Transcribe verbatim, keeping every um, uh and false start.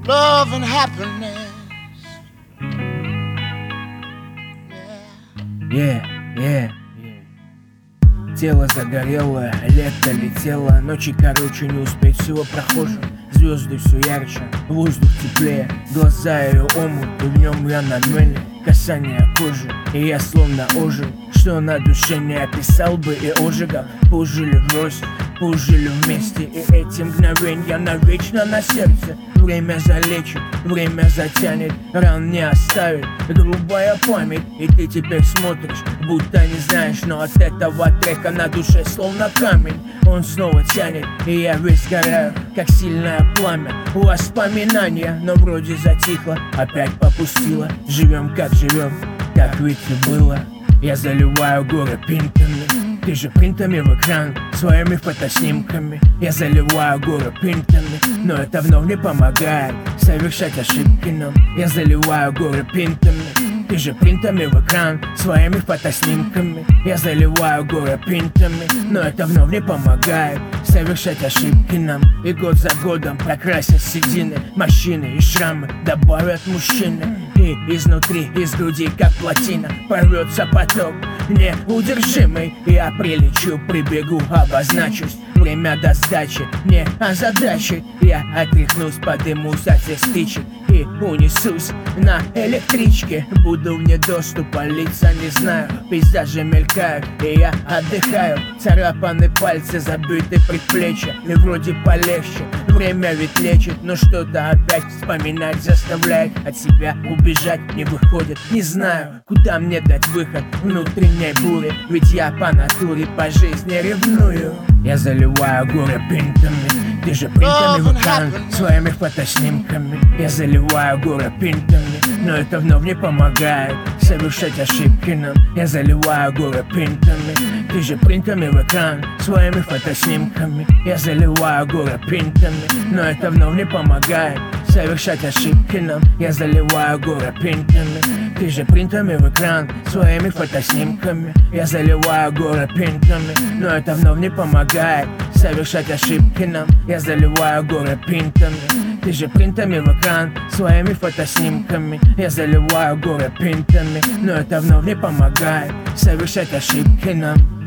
love and happiness. Yeah, yeah, yeah. Тело загорелое, лето летело, ночи короче, не успеть всего прохожим. Звезды все ярче, воздух теплее, глаза ее омут, и в нем я на мели. Касание кожи, и я словно ожил. Что на душе не описал бы и ожигал. Пожили врозь, пожили вместе, и эти мгновенья навечно на сердце. Время залечит, время затянет, ран не оставит грубая память. И ты теперь смотришь, будто не знаешь, но от этого трека на душе словно камень. Он снова тянет, и я весь горяю, как сильное пламя. Воспоминания, но вроде затихло, опять попустило. Живем как живем, как ведь и было. Я заливаю горы пинтами, ты же принтами в экран, своими фотоснимками. Я заливаю горы пинтами, но это вновь не помогает совершать ошибки нам. Я заливаю горы пинтами, ты же принтами в экран, своими фотоснимками. Я заливаю горы пинтами, но это вновь не помогает совершать ошибки нам. И год за годом прокрасят седины, морщины и шрамы добавят мужчины. И изнутри, из груди, как плотина, порвется поток неудержимый. Я прилечу, прибегу, обозначусь. Время до сдачи не озадачит. Я отряхнусь, подымусь от всех стычек и унесусь на электричке. Буду вне доступа, лица не знаю, пейзажи мелькают, и я отдыхаю. Царапаны пальцы, забиты предплечья, и вроде полегче. Время ведь лечит, но что-то опять вспоминать заставляет. От себя убежать не выходит, не знаю, куда мне дать выход внутренней бури. Ведь я по натуре, по жизни ревную. Я заливаю горы пинтами, ты же принтами в экран, своими фотоснимками. Я заливаю горы пинтами, но это вновь не помогает совершать ошибки нам. Я заливаю горы пинтами, ты же принтами в экран, своими фотоснимками. Я заливаю горы пинтами, но это вновь не помогает совершать ошибки нам. Я заливаю горы пинтами, ты же принтами в экран, своими фотоснимками. Я заливаю горы пинтами, но это вновь не помогает совершать ошибки нам. Я заливаю горы пинтами, ты же принтами в экран, своими фотоснимками. Я заливаю горы пинтами, но это вновь не помогает совершать ошибки нам.